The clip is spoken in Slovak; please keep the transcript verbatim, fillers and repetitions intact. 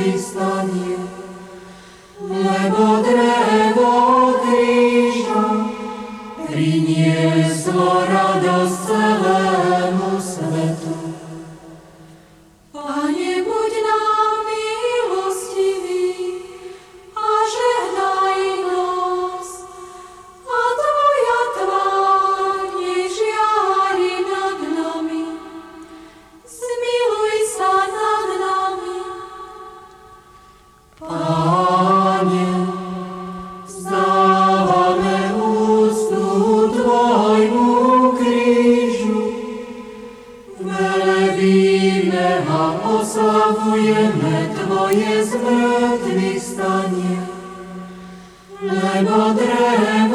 zmrtvýchvstanie, lebo drevo kríža prinieslo radosť celému svetu. Pane, buď nám milostivý a žehnaj nás, a Tvoja tvár nech žiari nad nami. Zmiluj sa nad nami. Pane, vzdávame úctu Tvojmu krížu, velebíme a oslavujeme Tvoje zmrtvýchvstanie, lebo drevo